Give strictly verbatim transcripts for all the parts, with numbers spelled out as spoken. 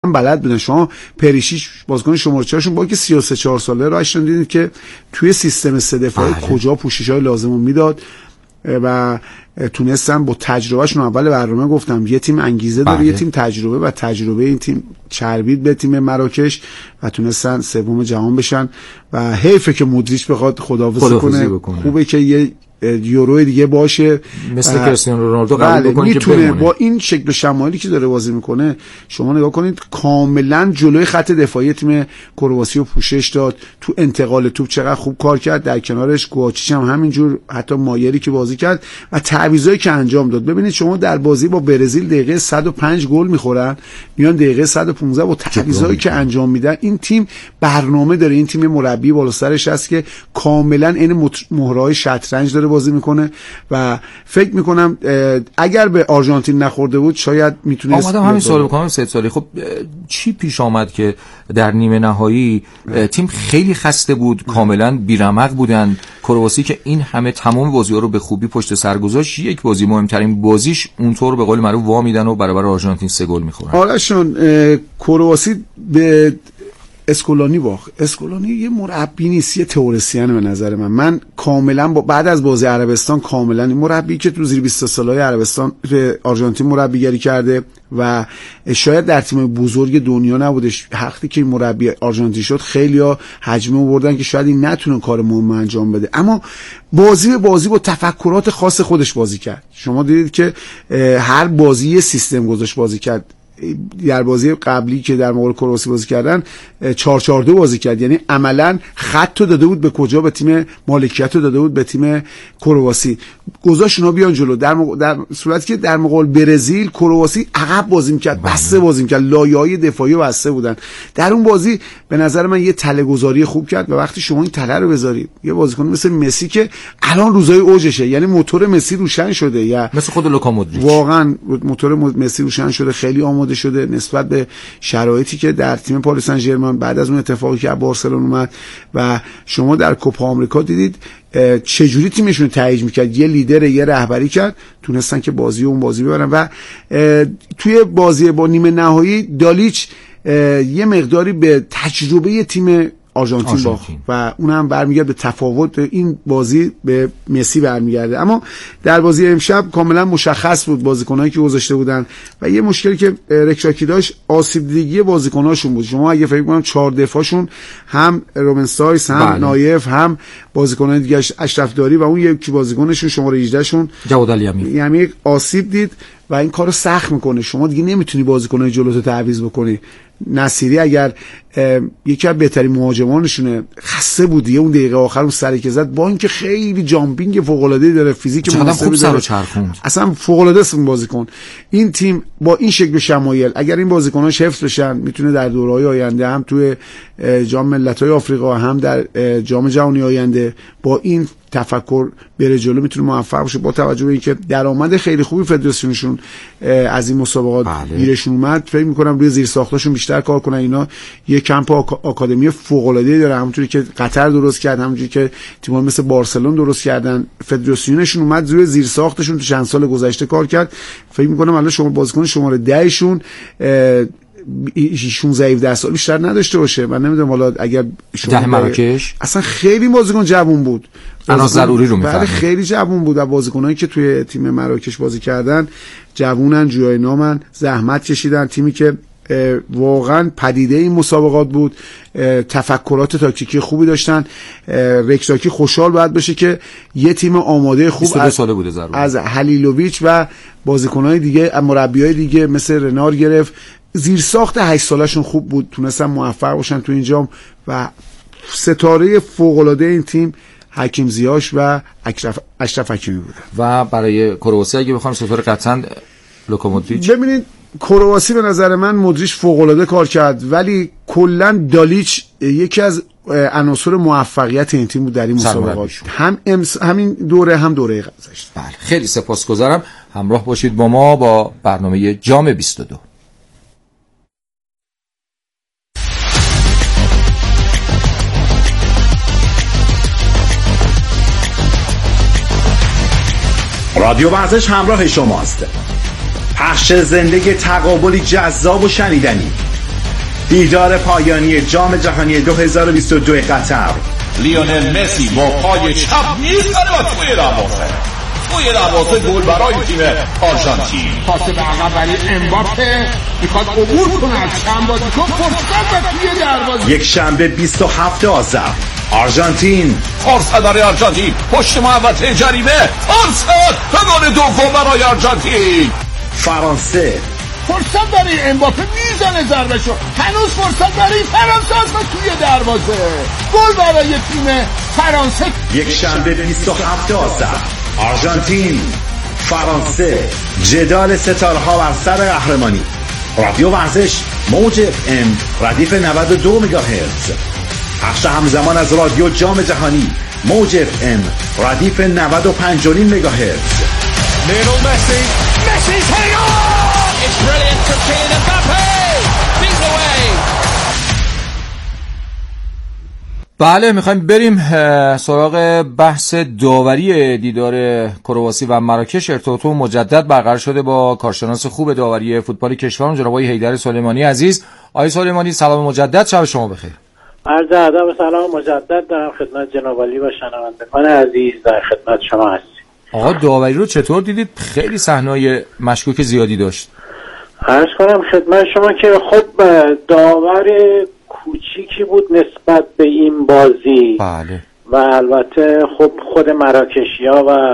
بلد بودن. شما پریشیچ بازیکن شماره چهارشون با که سی و سه چهار ساله راهش دیدید که توی سیستم سه دفاعی کجا پوشش‌های لازمو میداد و تونستن با تجربهشون. اول برنامه گفتم یه تیم انگیزه داره، یه تیم تجربه، و تجربه این تیم چربید به تیم مراکش و تونستن سوم جهان بشن و حیفه که مودریچ بخواد خداحافظی کنه. بکنه. خوبه که یه یورو دیگه باشه مثل کریستیانو رونالدو قبول بکنه که بمونه. با این شکل و شمایلی که داره بازی میکنه شما نگاه کنید کاملا جلوی خط دفاعی تیم کرواسی رو پوشش داد. تو انتقال توپ چقدر خوب کار کرد، در کنارش گواچیچ هم همینجور، حتی مایری که بازی کرد و تعویضایی که انجام داد. ببینید شما در بازی با برزیل دقیقه صد و پنج گل میخورن، میان دقیقه صد و پانزده با تعویضایی که انجام میدن. این تیم برنامه داره، این تیم مربی بالا سرش هست که کاملا این مهرهای شطرنج داره بازی میکنه و فکر میکنم اگر به آرژانتین نخورده بود شاید میتونست. اومدم همین سوال بکنم سید سالی، خب چی پیش آمد که در نیمه نهایی تیم خیلی خسته بود، کاملا بیرمق بودن، کرواسی که این همه تمام بازی‌ها رو به خوبی پشت سر گذاشت، یک بازی مهمترین بازیش اونطور به قول معروف وا میدن و برابر آرژانتین سه گل میخورن. آرشون کرواسی به اسکولانی باخت. اسکولانی یه مربی نیست، یه تئوریسین به نظر من. من کاملا با بعد از بازی عربستان کاملا این مربی که تو زیر بیست سالای عربستان به آرژانتین مربیگری کرده و شاید در تیم بزرگ دنیا نبودش. وقتی که این مربی آرژانتین شد خیلیا حجمه آوردن که شاید این نتونه کار مهم انجام بده، اما بازی به بازی با تفکرات خاص خودش بازی کرد. شما دیدید که هر بازی یه سیستم گذاشت بازی کرد. در بازی قبلی که در مقابل کرواسی بازی کردن چهار چهار دو بازی کرد، یعنی عملا خط رو داده بود به کجا؟ به تیم مالکیت رو داده بود به تیم کرواسی، گذاشت اونا بیان جلو. در, مق... در صورتی که در مقابل برزیل کرواسی عقب بازی میکرد، بسته بازی میکرد، لایه‌های دفاعی بسته بودن. در اون بازی به نظر من یه تله گذاری خوب کرد و وقتی شما این تله رو بذاری یه بازیکن مثل مسی که الان روزای اوجشه، یعنی موتور مسی روشن شده، یا مثل خود لوکا مودریچ واقعا موتور مسی روشن شده، خیلی آماده شده نسبت به شرایطی که در تیم پاریس سن ژرمن بعد از اون اتفاقی که بارسلون اومد. و شما در کوپا آمریکا دیدید چجوری تیمشون تایید میکرد، یه لیدر یه رهبری کرد، تونستن که بازی اون بازی ببرن. و توی بازی با نیمه نهایی دالیچ یه مقداری به تجربه تیم آرژانتین باخت و اون هم برمیگرد به تفاوت این بازی به مسی برمیگرده. اما در بازی امشب کاملا مشخص بود بازیکنایی که گذاشته بودن و یه مشکلی که رکشاکی داشت آسیب دیدگی بازیکناشون بود. شما اگه فکر کنم چهار دفاعشون هم روبن سایس هم بله. نایف هم بازیکنای دیگه اشرف داری و اون یکی بازیکنشون شماره هجده شون جواد الیامی، یعنی آسیب دید و این کارو سخت میکنه. شما دیگه نمیتونی بازیکنای جلوتو تعویض بکنی. نصیری اگر یکی از بهترین مهاجمانشونه خسته بود دیگه، اون دقیقه آخر اون سری که زد با اینکه خیلی جامپینگ فوق العاده داره، فیزیک مناسبی داره، اصلا فوق العاده است بازیکن. این تیم با این شکل شمایل اگر این بازیکناش حفظ بشن میتونه در دوره‌های آینده هم توی جام ملت‌های آفریقا هم در جام جهانی آینده با این تفکر بره جلو، میتونه موفق باشه. با توجه به اینکه درآمد خیلی خوبی فدراسیونشون از این مسابقات گیرشون اومد، فکر می‌کنم روی زیر ساختاشون بیشتر کار کنن. اینا یه کمپ آکادمی فوق‌العاده داره، همونجوری که قطر درست کرد، همونجوری که تیم‌ها مثل بارسلون درست کردن. فدراسیونشون اومد روی زیر ساختشون تو چند سال گذشته کار کرد. فکر می‌کنم الان شما بازیکن شماره ده شون شانزده هفده سال بیشتر نداشته باشه. من نمیدونم حالا اگر ده مراکش اصلا خیلی بازیکن جوون بود، الان ضروری رو میفهمه، خیلی جوون بود. بازیکنایی که توی تیم مراکش بازی کردن جوونن، جویای نامن، زحمت کشیدن. تیمی که واقعا پدیده این مسابقات بود، تفکرات تاکتیکی خوبی داشتن. رکشاکی خوشحال باید باشه که یه تیم آماده خوب از, ساله بوده ضرور. از هلیلوویچ و بازیکنای دیگه، مربیای دیگه مثل رنار گرفت. زیر ساخت هشت سالشون خوب بود، تونستن موفق باشن تو این جام و ستاره فوق العاده این تیم حکیم زیاش و اشرف اشرف حکیمی بوده. و برای کرواسی اگه بخوام ستاره قطعاً لوکا مودریچ. ببینید کرواسی به نظر من مودریچ فوق العاده کار کرد، ولی کلا دالیچ یکی از عناصر موفقیت این تیم بود در این مسابقات، هم امس همین دوره هم دوره گذشته. بله خیلی سپاسگزارم. همراه باشید با ما با برنامه جام بیست و دو. رادیو ورزش همراه شماست. پخش زنده تقابلی جذاب و شنیدنی دیدار پایانی جام جهانی دو هزار و بیست و دو قطر. لیونل مسی با پای چپ میزنه و توی دروازه توی دروازه گل برای تیم آرژانتین. پاس به عقب برای امباپه، میخواد عبور کنه از چند بازیکن، فرصت و توی دروازه. یک شنبه بیست و هفتم آذر آرژانتین، فرصت برای آرژانتین، پشت محوطه جریمه، فرصت و گل دوم برای آرژانتین. فرانسه، فرصت برای امباپه، میزنه ضربه‌شو، هنوز فرصت برای فرانسه است و توی دروازه گل برای تیم فرانسه. یک شنبه بیست و هفتم آذر آرژانتین فرانسه، جدال ستاره‌ها بر سر قهرمانی. رادیو ورزش موج اف ام ردیف نود و دو مگاهرتز، پخش همزمان از رادیو جام جهانی موج اف ام ردیف نود و پنج و نیم مگاهرتز. لیونل مسی، مسی هیو! It's brilliant from Kylian Mbappé. He's away. بله، میخوایم بریم سراغ بحث داوری دیدار کرواسی و مراکش. ارتباط مجدد برقرار شده با کارشناس خوب داوری فوتبال کشورم جناب آقای حیدر سلیمانی عزیز. آقای سلیمانی سلام مجدد، شب شما بخیر. عرض ادب و سلام مجدد دارم خدمت جناب علی و شنوندگان عزیز در خدمت شما هستیم. آقا داوری رو چطور دیدید؟ خیلی صحنه‌های مشکوک زیادی داشت. عرض کنم خدمت شما که خب داور کوچیکی بود نسبت به این بازی. بله. و البته خب خود مراکشی‌ها و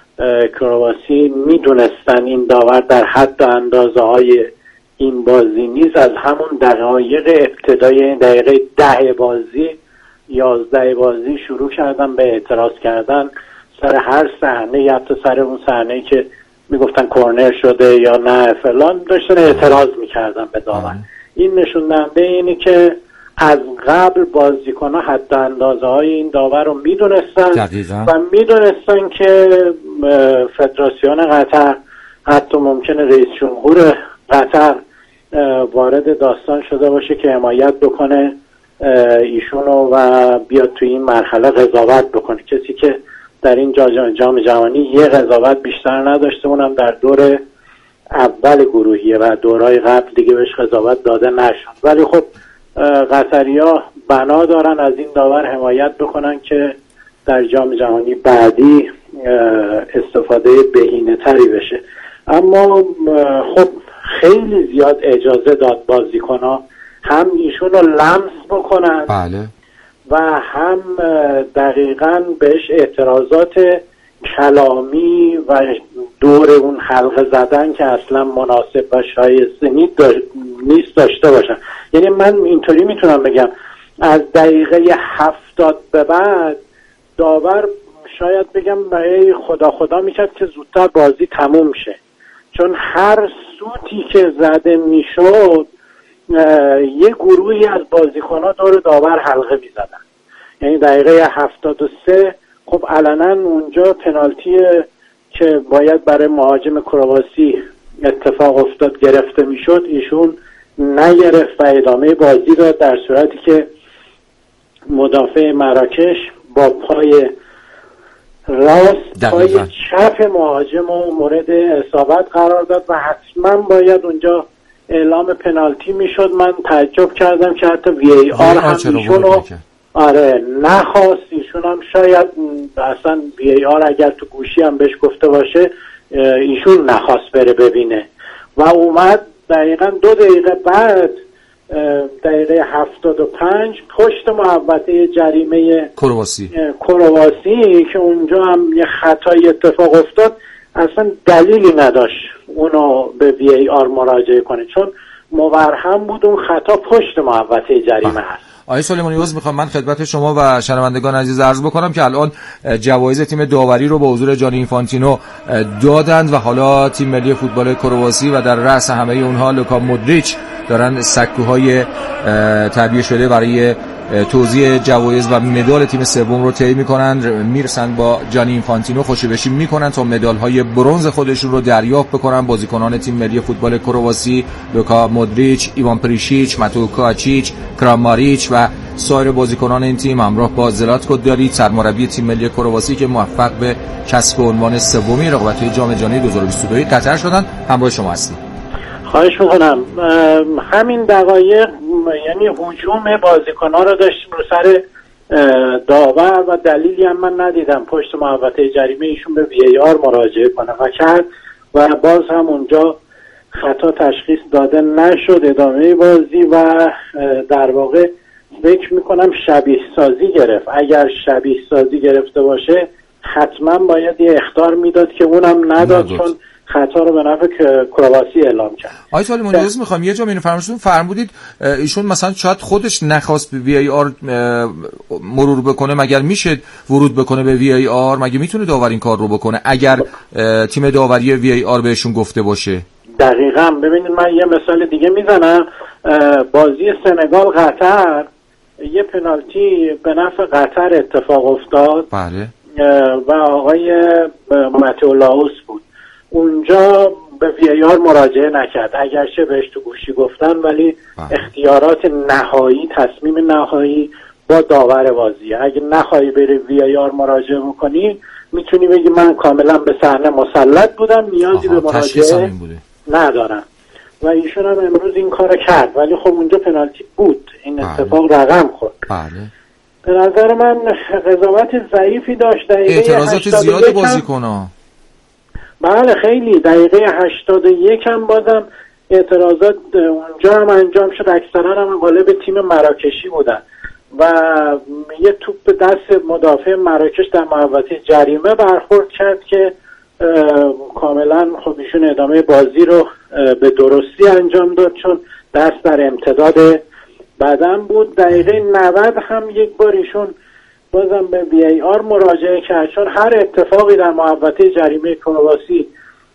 کرواسی میدونستن این داور در حد و اندازه های این بازی نیست. از همون دقایق ابتدای دقیقه ده بازی یازده بازی شروع کردن به اعتراض کردن سر هر صحنه، یا حتی سر اون صحنه‌ای که میگفتن کورنر شده یا نه فلان، داشتن اعتراض میکردن به داور. این نشون دهنده اینه که از قبل بازیکن‌ها حد اندازه های این داور رو میدونستن و میدونستن که فدراسیون قطر حتی ممکنه رئیس جمهور قطر وارد داستان شده باشه که حمایت بکنه ایشونو و بیاد توی این مرحله قضاوت بکنه. کسی که در این جام جهانی یه قضاوت بیشتر نداشته، اونم در دور اول گروهیه و دورهای قبل دیگه بهش قضاوت داده نشد. ولی خب قطری‌ها بنا دارن از این داور حمایت بکنن که در جام جهانی بعدی استفاده بهینه‌تری بشه. اما خب خیلی زیاد اجازه داد بازیکن‌ها هم ایشون رو لمس بکنن. بله. و هم دقیقاً بهش اعتراضات کلامی و دور اون حلقه زدن که اصلا مناسب و شایسته نیست داشته باشن. یعنی من اینطوری میتونم بگم از دقیقه هفتاد به بعد داور شاید بگم برای خدا خدا میکرد که زودتر بازی تموم شه، چون هر سوتی که زده میشد یه گروهی از بازیکن‌ها دور داور حلقه میزدن. یعنی دقیقه هفتاد و سه خب علنا اونجا پنالتی که باید برای مهاجم کرواسی اتفاق افتاد گرفته میشد، ایشون نگرفت و ادامه بازی داد، در صورتی که مدافع مراکش با پای راست پای چپ مهاجم رو مورد اصابت قرار داد و حتما باید اونجا اعلام پنالتی میشد. من تعجب کردم که حتی وی ای آر هم ایشونو آره نخواست. ایشون هم شاید اصلا وی ای آر اگر تو گوشی هم بهش گفته باشه ایشون نخواست بره ببینه و اومد دقیقا دو دقیقه بعد دقیقه هفتاد و پنج پشت محوطه جریمه کرواسی کرواسی که اونجا هم یه خطایی اتفاق افتاد، اصلا دلیلی نداشت اونو به وی ای آر مراجعه کنه، چون مبرهم بود اون خطا پشت محوطه جریمه هست. آقای سلیمانی عذر میخوام، من خدمت شما و شنوندگان عزیز عرض بکنم که الان جوایز تیم داوری رو با حضور جانی اینفانتینو دادند و حالا تیم ملی فوتبال کرواسی و در رأس همه اونها لوکا مودریچ دارن سکوهای تعبیه شده برای توزیع جوایز و مدال تیم سوم رو طی می‌کنند. میرسن با جانی اینفانتینو خوشبشی می‌کنن تا مدال‌های برنز خودشون رو دریافت بکنن. بازیکنان تیم ملی فوتبال کرواسی لوکا مودریچ، ایوان پریشیچ، ماتو کاچیچ، کراماریچ و سایر بازیکنان این تیم همراه با زلاتکو داریچ سرمربی تیم ملی کرواسی که موفق به کسب عنوان سومی رقابت‌های جام جهانی دو هزار و بیست و دو قطر شدن همراه شما هستیم. خواهش میکنم. همین دقایق یعنی هجوم بازیکن‌ها رو داشتیم رو سر داور و دلیلی هم من ندیدم پشت محوطه جریمه ایشون به وی ای آر مراجعه کنه و کرد و باز هم اونجا خطا تشخیص داده نشد ادامه بازی و در واقع فکر میکنم شبیه سازی گرفت. اگر شبیه سازی گرفته باشه حتما باید یه اخطار میداد که اونم نداد چون خطا رو به نفع کرواسی اعلام کرد. آقای سلیمانی عذر میخوام یه جا اینو فرمودید فرمودید ایشون مثلا شاید خودش نخواست به وی ای آر مرور بکنه، مگر میشه ورود بکنه به وی ای آر؟ مگه میتونه داور این کار رو بکنه اگر تیم داوری وی ای آر بهشون گفته باشه؟ دقیقاً. ببینید من یه مثال دیگه میزنم. بازی سنگال قطر یه پنالتی به نفع قطر اتفاق افتاد. بله. و آقای متئو لاوس بود. اونجا به وی ای آر مراجعه نکرد، اگرچه بهش تو گوشی گفتن، ولی بله. اختیارات نهایی، تصمیم نهایی با داور بازی. اگه نخواهی بری وی ای آر مراجعه بکنی میتونی بگی من کاملا به صحنه مسلط بودم، نیازی به مراجعه ندارم. و ایشون هم امروز این کار کرد، ولی خب اونجا پنالتی بود، این بله. اتفاق رقم خورد. بله. به نظر من قضاوت ضعیفی داشت. اعتراضات زیاد بازیکن‌ها. بله خیلی. دقیقه هشتاد و یک هم بازم اعتراضات اونجا هم انجام شد، اکثرا هم غالب تیم مراکشی بودن و یه توپ دست مدافع مراکش در محوطه جریمه برخورد کرد که کاملا خب ایشون ادامه بازی رو به درستی انجام داد چون دست در امتداد بدن بود. دقیقه نود هم یک بار ایشون بازم به وی ای آر مراجعه کرد چون هر اتفاقی در محوطه جریمه کرواسی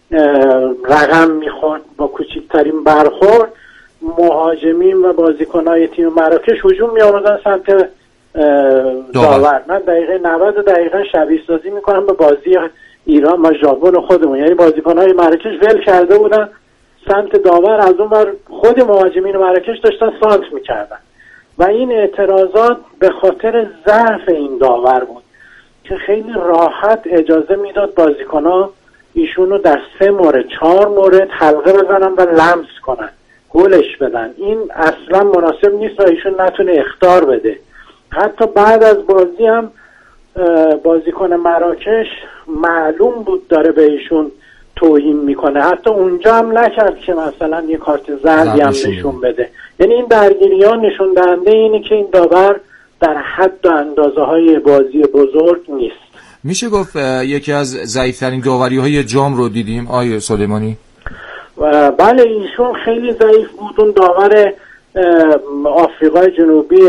رقم میخورد با کوچکترین برخورد مهاجمین و بازیکنهای تیم مراکش هجوم می‌آوردن سمت داور. من دقیقه نود دقیقا شبیه سازی میکنم به بازی ایران و ژاپن خودمون، یعنی بازیکنهای مراکش ول کرده بودن سمت داور، از اون بر خود مهاجمین مراکش داشتن سانت میکردن و این اعتراضات به خاطر ضعف این داور بود که خیلی راحت اجازه میداد بازیکنها ایشونو در سه مورد چهار مورد حلقه بزنن و لمس کنن، گلش بدن. این اصلا مناسب نیست و ایشون نتونه اخطار بده. حتی بعد از بازی هم بازیکن مراکش معلوم بود داره به ایشون توهین میکنه، حتی اونجا هم نکرد که مثلا یه کارت زردی هم نشون بده. یعنی این درگیری ها نشون دهنده اینه که این داور در حد و اندازه های بازی بزرگ نیست. میشه گفت یکی از ضعیف‌ترین داوری‌های جام رو دیدیم آیه سلیمانی؟ بله ایشون خیلی ضعیف بود. اون داور آفریقای جنوبی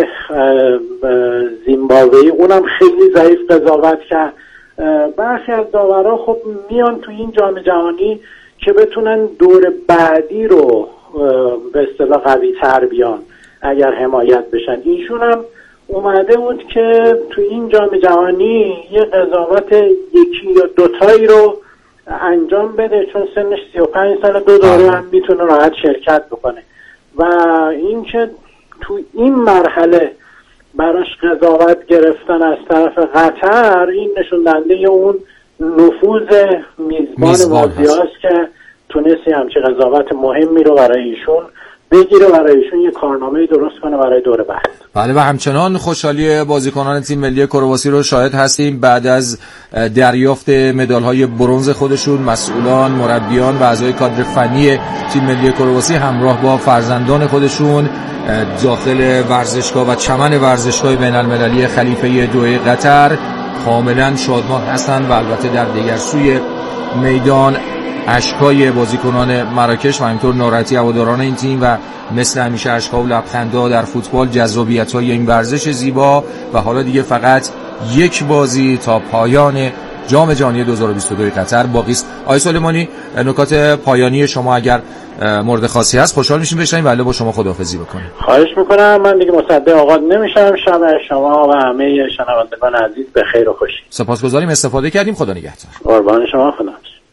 زیمبابوی اونم خیلی ضعیف قضاوت کرد. برخی از داورها خب میان تو این جام جهانی که بتونن دور بعدی رو به اصطلاح قوی تر بیان اگر حمایت بشن. ایشون هم اومده بود که تو این جام جهانی یه قضاوت یکی یا دوتایی رو انجام بده چون سنش سی و پنج سال دو دوره هم میتونه راحت شرکت بکنه و این که تو این مرحله براش قضاوت گرفتن از طرف قطر این نشون دهنده اون نفوذ میزبان بازی هاست که تونستی همچه قضاوت مهمی رو برای ایشون بگیره، برای ایشون یه کارنامه درست کنه برای دور بعد. بله و همچنان خوشحالی بازیکنان تیم ملی کرواسی رو شاهد هستیم بعد از دریافت مدال‌های برنز خودشون. مسئولان، مربیان و اعضای کادر فنی تیم ملی کرواسی همراه با فرزندان خودشون داخل ورزشگاه و چمن ورزشگاه بین‌المللی خلیفه دوحه قطر کاملا شادمان هستند و البته در دیگر سوی میدان اشکای بازیکنان مراکش و همینطور ناراحتی هواداران این تیم و مثل همیشه اشکا و لبخندها در فوتبال، جذابیت‌های این ورزش زیبا و حالا دیگه فقط یک بازی تا پایان جام جهانی دو هزار و بیست و دو قطر باقی است. آقای سلیمانی نکات پایانی شما اگر مورد خاصی هست خوشحال میشیم بشنویم ولی با شما خداحافظی بکنیم. خواهش میکنم. من دیگه مصدق آغاز نمیشم. شب شما و همه شنوندگان عزیز به خیر و خوشی. سپاسگزاریم استفاده کردیم. خدا نگهدار. قربان شما. خدا.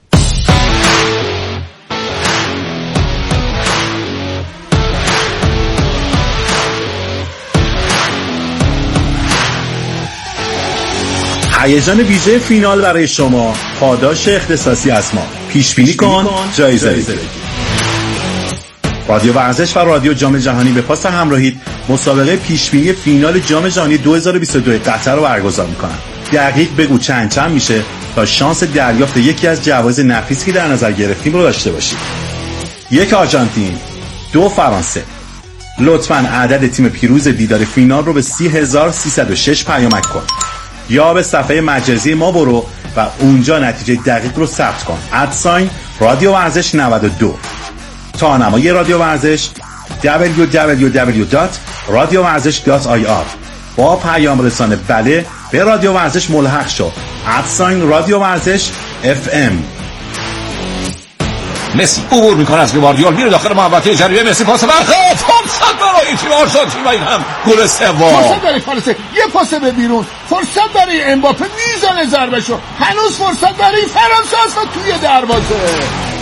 هیجان ویژه فینال برای شما، پاداش اختصاصی از ما. پیش بینی کن، جایزه بگیر. رادیو ورزش و رادیو جام جهانی به پاس همراهید مسابقه پیشبینی فینال جام جهانی دو هزار و بیست و دو قطر رو برگزار میکنن. دقیق بگو چند چند میشه تا شانس دریافت یکی از جوایز نفیسی که در نظر گرفتیم رو داشته باشید. یک آرژانتین، دو فرانسه. لطفاً عدد تیم پیروز دیدار فینال رو به سی هزار و سیصد و شش پیامک کن یا به صفحه مجازی ما برو و اونجا نتیجه دقیق رو ثبت کن. ادساین رادیو ورزش نود و دو. تانمای رادیو ورزش دبلیو دبلیو دبلیو دات رادیو ورزش دات آی آر. با پیام رسانه بله به رادیو ورزش ملحق شو. ادساین رادیو ورزش اف ام. مسی عبور میکنه از گواردیول، میره داخل محوطه جریمه. مسی پاس برخط، فرصت برای تیم آرژانتین و این هم گل سوم. فرصت برای فرانسه، یه پاس به بیرون، فرصت برای امباپه میزنه ضربهشو، هنوز فرصت برای فرانسه است و توی دروازه.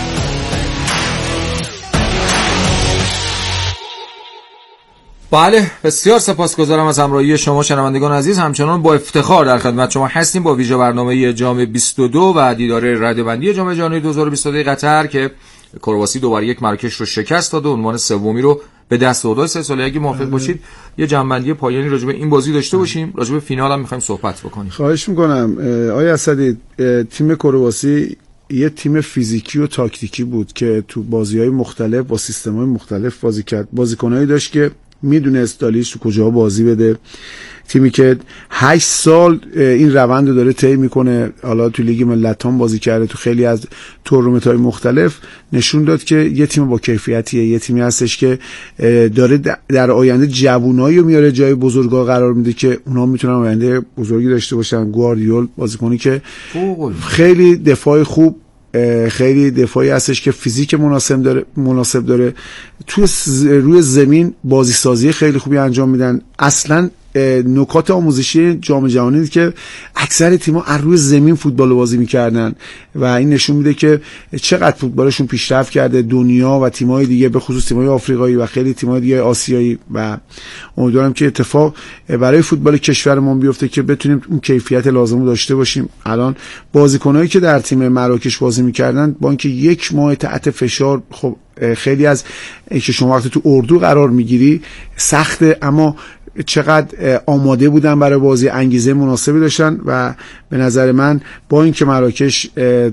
بله، بسیار سپاسگزارم از همراهی شما شنوندگان عزیز. همچنان با افتخار در خدمت شما هستیم با ویژه برنامه جام بیست و دو و دیدار رده‌بندی جام جهانی دو هزار و بیست و دو قطر که کرواسی دوباره یک مراکش رو شکست داد و عنوان سومی رو به دست آورد. سه ساله اگه موافق باشید یه جنبندی پایانی راجع به این بازی داشته باشیم، راجع به فینال هم می‌خوایم صحبت بکنیم. خواهش می‌کنم. آقای اسدی، تیم کرواسی یه تیم فیزیکی و تاکتیکی بود که تو بازی‌های مختلف با سیستم‌های مختلف بازی کرد. بازیکنایی داشت که میدونست دالیش تو کجا بازی بده. تیمی که هشت سال این روند رو داره طی میکنه، حالا تو لیگ ملتان بازی کرده، تو خیلی از تورنمنت‌های مختلف نشون داد که یه تیم با کیفیتیه، یه تیمی هستش که داره در آینده جوونایی رو میاره جای بزرگا قرار میده که اونا میتونن آینده بزرگی داشته باشن. گواردیول بازیکنی که خیلی دفاع خوب، خیلی دفاعی هستش که فیزیک مناسب داره مناسب داره توی روی زمین بازی سازی خیلی خوبی انجام میدن. اصلا نکات آموزشی جام جهانی که اکثر تیم‌ها از روی زمین فوتبال بازی می‌کردن و این نشون میده که چقدر فوتبالشون پیشرفت کرده. دنیا و تیم‌های دیگه به خصوص تیم‌های آفریقایی و خیلی تیم‌های دیگه آسیایی و امیدوارم که اتفاق برای فوتبال کشورمون بیفته که بتونیم اون کیفیت لازم رو داشته باشیم. الان بازیکنایی که در تیم مراکش بازی می‌کردن با اینکه یک ماه تحت فشار، خب خیلی از اینکه شما وقتی تو اردو قرار می‌گیری سخته، اما چقدر آماده بودن برای بازی، انگیزه مناسبی داشتن و به نظر من با اینکه مراکش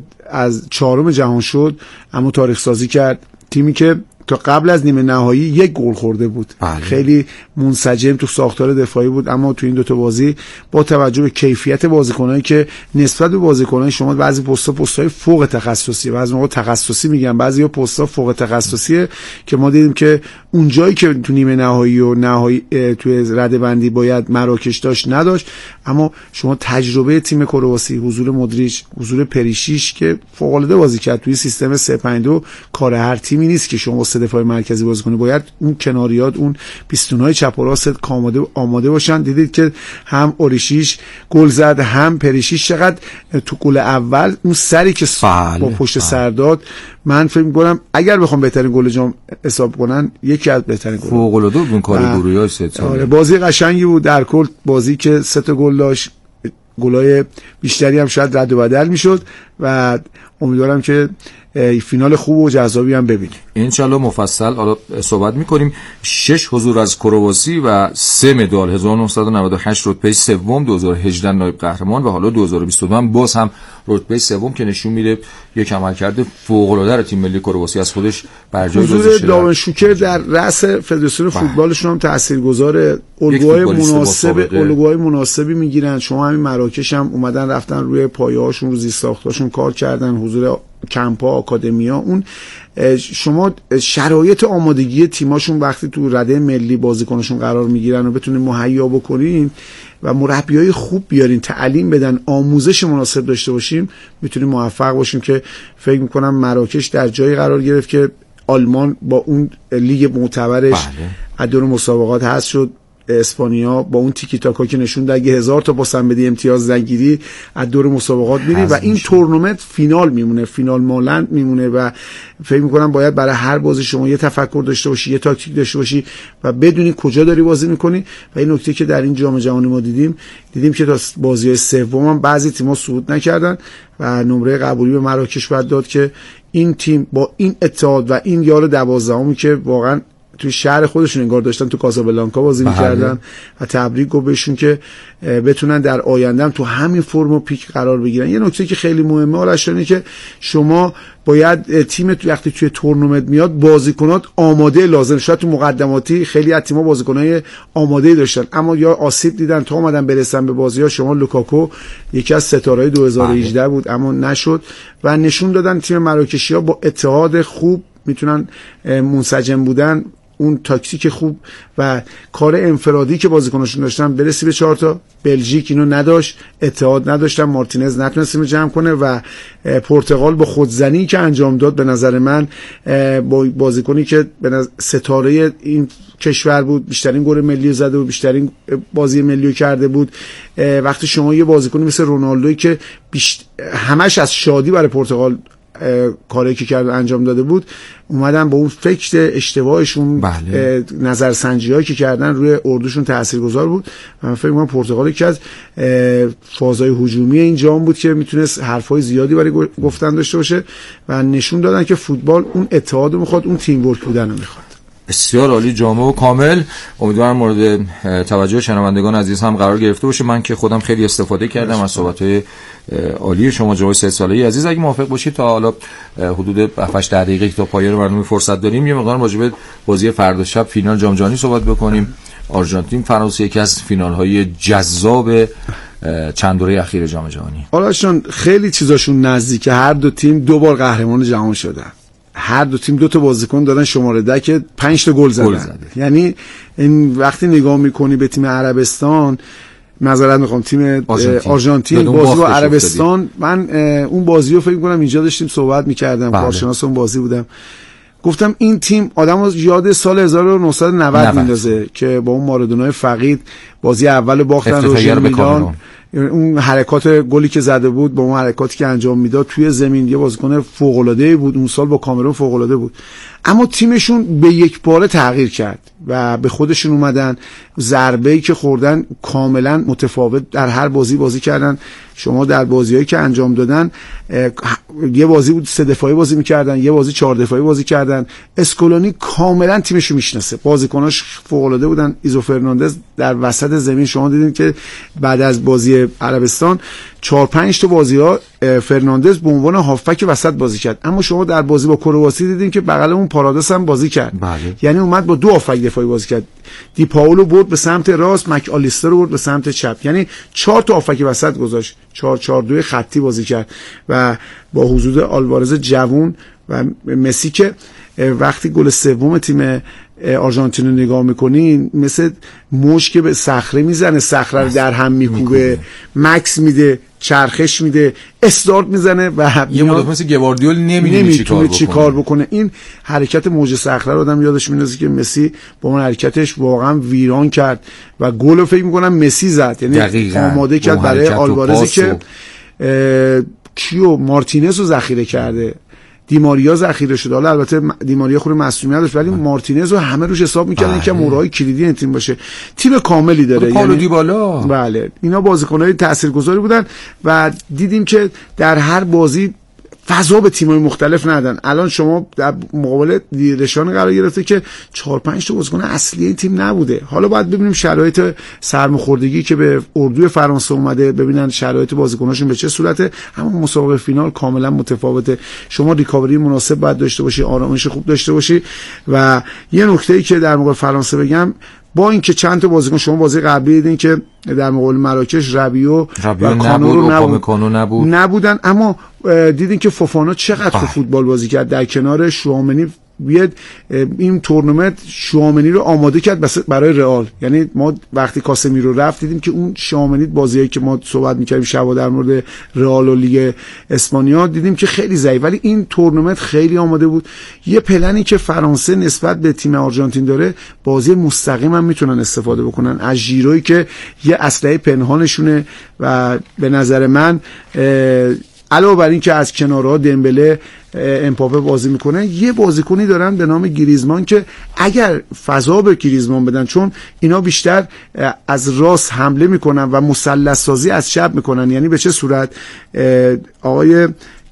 از چهارم جهان شد اما تاریخ سازی کرد. تیمی که تا قبل از نیمه نهایی یک گل خورده بود. بله. خیلی منسجم تو ساختار دفاعی بود، اما تو این دوتا بازی با توجه به کیفیت بازیکنایی که نسبت به بازیکنای شما بعضی پست‌ها پست‌های فوق تخصصی، بعضی موقع تخصصی میگن، بعضی پست‌ها فوق تخصصیه که ما دیدیم که اون جایی که تو نیمه نهایی و نهایی توی رده‌بندی باید مراکش داشت نداشت. اما شما تجربه تیم کرواسی، حضور مودریچ، حضور پریشیش که فوق‌العاده بازی کرد توی سیستم سه پنج دو، کار هر تیمی نیست که شما سه دفاع مرکزی بازی کنی، باید اون کناریات، اون پیستون‌های چپ و راست آماده آماده باشن. دیدید که هم اوریشیش گل زد، هم پریشیش چقدر تو گل اول اون سری که با پشت سر داد، من فکر می‌کنم اگر بخوام بهترین گل جام حساب کنن یکی از بهترین گل. فوق‌العاده بود اون کار گروهی سه سال. بازی قشنگی بود در کل، بازی که سه تا گل داشت، گلای بیشتری هم شاید رد و بدل میشد و امیدوارم که فینال خوب و جذابی هم ببینیم. انشالله مفصل حالا صحبت میکنیم. شش حضور از کرواسی و سه مدال، هزار و نهصد و نود و هشت رتبه سوم، دو هزار و هجده نایب قهرمان و حالا دو هزار و بیست و دو هم باز هم رتبه سوم که نشون میده یک عملکرد فوق‌العاده تیم ملی کرواسی از خودش بر جای گذاشته. حضور داون شوکر در رأس فدراسیون فوتبالشون هم تاثیرگذاره. الگوهای مناسب الگوهای مناسبی میگیرن. شما همین مراکش هم اومدن رفتن روی پایه‌هاشون، رو زیست ساختاشون کار کردن، حضور کمپ‌ها، آکادمیا، اون شما شرایط آمادگی تیماشون وقتی تو رده ملی بازیکنشون قرار میگیرن و بتونین مهیا بکنین و مربیای خوب بیارین، تعلیم بدن، آموزش مناسب داشته باشیم، میتونیم موفق باشیم که فکر میکنم مراکش در جایی قرار گرفت که آلمان با اون لیگ معتبرش از دور مسابقات هست شد. اسپانیا با اون تیکی تاکا که نشون داد اگه هزار تا پاسم بدی امتیاز نگیری از دور مسابقات میری و این تورنمنت فینال میمونه، فینال مالند میمونه و فکر میکنم باید برای هر بازی شما یه تفکر داشته باشی، یه تاکتیک داشته باشی و بدونی کجا داری بازی میکنی. و این نکته که در این جام جهانی ما دیدیم دیدیم که تا بازی‌های سوم هم بعضی تیم‌ها صعود نکردن و نمره قبولی به مراکش باید داد که این تیم با این اتحاد و این یار دوازدهمی که واقعا توی شهر خودشون انگار داشتن تو کاسابلانکا بازی می‌کردن و تبریک گفت بهشون که بتونن در آینده تو همین فرم و پیک قرار بگیرن. یه نکته که خیلی مهمه آرش اینه که شما باید تیمت وقتی توی تورنمنت میاد بازیکنات آماده لازم. شاید تو مقدماتی خیلی از تیم‌ها بازیکنای آماده داشتن اما یا آسیب دیدن تا اومدن برسن به بازی‌ها. شما لوکاکو یکی از ستاره‌های دو هزار و هجده بود اما نشد و نشون دادن تیم مراکشی‌ها با اتحاد خوب میتونن منسجم بودن، اون تاکتیک خوب و کار انفرادی که بازیکناشون داشتن برسی به چهار تا. بلژیک اینو نداشت، اتحاد نداشتن، مارتینز نتونست اینو جمع کنه و پرتغال با خودزنی که انجام داد به نظر من با بازیکنی که به نظر ستاره این کشور بود، بیشترین گل ملی زده بود، بیشترین بازی ملی کرده بود. وقتی شما یه بازیکنی مثل رونالدویی که بیشت... همش از شادی برای پرتغال کاری که کرد انجام داده بود اومدن با اون فکر اشتباهشون بله. نظرسنجی‌هایی که کردن روی اردوشون تاثیرگذار بود. من فکر می‌کنم پرتغال یکی از فازهای هجومی این جام بود که میتونست حرفای زیادی برای گفتن داشته باشه و نشون دادن که فوتبال اون اتحاد رو میخواد، اون تیم ورک بودن رو میخواد. بسیار عالی، جامع و کامل. امیدوارم مورد توجه شنوندگان عزیز هم قرار گرفته باشه. من که خودم خیلی استفاده کردم از صحبت‌های عالی شما جناب سید صالحی عزیز. اگه موافق باشید تا حالا حدود هفت هشت دقیقه تا پایان برنامه فرصت داریم یه مقدار راجع به بازی فردا شب فینال جام جهانی صحبت بکنیم. آرژانتین فرانسه یکی از فینال‌های جذاب چند دوره اخیر جام جهانی. حالاشون خیلی چیزاشون نزدیکه، هر دو تیم دو بار قهرمان جهان شدن، هر دو تیم دو تا بازیکن دادن شماره ده که پنج تا گل زدن. یعنی این وقتی نگاه میکنی به تیم عربستان، معذرت میخوام، تیم آرژانتین, آرژانتین بازی با عربستان، من اون بازی رو فکر کنم اینجا داشتیم صحبت میکردم، کارشناس اون بازی بودم، گفتم این تیم آدمو یاد سال هزار و نهصد و نود میندازه که با اون مارادونای فقید بازی اول باختن روژر میلان، اون حرکات گلی که زده بود با اون حرکاتی که انجام میداد توی زمین، یه بازیکن فوق العاده بود. اون سال با کامرون فوق العاده بود، اما تیمشون به یک باره تغییر کرد و به خودشون اومدن. ضربه‌ای که خوردن کاملا متفاوت در هر بازی بازی کردن. شما در بازیایی که انجام دادن، یه بازی بود سه دفاعی بازی میکردن، یه بازی چهار دفاعی بازی کردن. اسکولونی کاملا تیمشو میشناسه، بازیکناش فوق العاده بودن. ایزو فرناندز در وسط زمین، شما دیدین که بعد از بازی عربستان چهار پنج تا بازی‌ها فرناندز به عنوان هافبک وسط بازی کرد، اما شما در بازی با کرواسی دیدین که بغل اون پارادیس هم بازی کرد. بله. یعنی اومد با دو هافبک دفاعی بازی کرد. دی پاولو برد به سمت راست، مک آلیستر رو برد به سمت چپ، یعنی چهار تا هافبک وسط گذاشت، چهار چهار دو خطی بازی کرد و با حضور آلوارز جوون و مسی که وقتی گل سوم تیم آرژانتین رو نگاه میکنین مثل موش که به صخره میزنه، صخره رو در هم میکوبه، مکس میده، چرخش میده، استارت میزنه و یه مدافع مثل گواردیول نمیدونه چیکار چی بکنه. بکنه این حرکت موج صخره رو آدم یادش میندازه که مسی با اون حرکتش واقعا ویران کرد و گل رو فکر میکنم مسی زد، یعنی آماده کرد برای آلوارزی که کیو مارتینز رو ذخیره کرده، دیماریا ذخیره شده. حالا البته دیماریا خود معصومیت داشت ولی مارتینز رو همه روش حساب می‌کردن که مورای کلیدی این تیم باشه. تیم کاملی داره، پالو دیبالا، بله اینا بازیکن‌های تاثیرگذاری بودن و دیدیم که در هر بازی فضا به تیم‌های مختلف ندن. الان شما در مقابل دیرشان قرار گرفته که چهار پنج تا بازیکن اصلی این تیم نبوده. حالا باید ببینیم شرایط سرماخوردگی که به اردوی فرانسه اومده، ببینن شرایط بازیکناشون به چه صورته. اما مسابقه فینال کاملا متفاوته. شما ریکاوری مناسب باید داشته باشی، آرامش خوب داشته باشی و یه نکته‌ای که در مقابل فرانسه بگم، با اینکه چند تا بازیکن شما بازی قبلی دیدین که در مقابل مراکش ربیو و کانو نبود. نبود. نبودن، اما دیدین که فوفانا چقدر خوب فوتبال بازی کرد در کنار شوامنی. بیاد این تورنمنت شوامنی رو آماده کرد برای رئال. یعنی ما وقتی کاسمیرو رفت دیدیم که اون شوامنی بازیایی که ما صحبت می‌کردیم شبا در مورد رئال و لیگ اسپانیا دیدیم که خیلی ضعیف، ولی این تورنمنت خیلی آماده بود. یه پلنی که فرانسه نسبت به تیم آرژانتین داره، بازی مستقیم هم میتونن استفاده بکنن از ژیرویی که یه اسلحه پنهانشونه و به نظر من علاوه بر این که از کنارها دمبله امپاپه بازی میکنه، یه بازیکنی دارن به نام گریزمان که اگر فضا به گریزمان بدن، چون اینا بیشتر از راست حمله میکنن و مثلث سازی از چپ میکنن. یعنی به چه صورت؟ آقای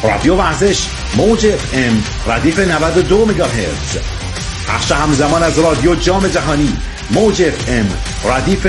رادیو ورزش موج اف ام ردیف نود و دو مگاهرتز. پخش همزمان از رادیو جام جهانی موج اف ام ردیف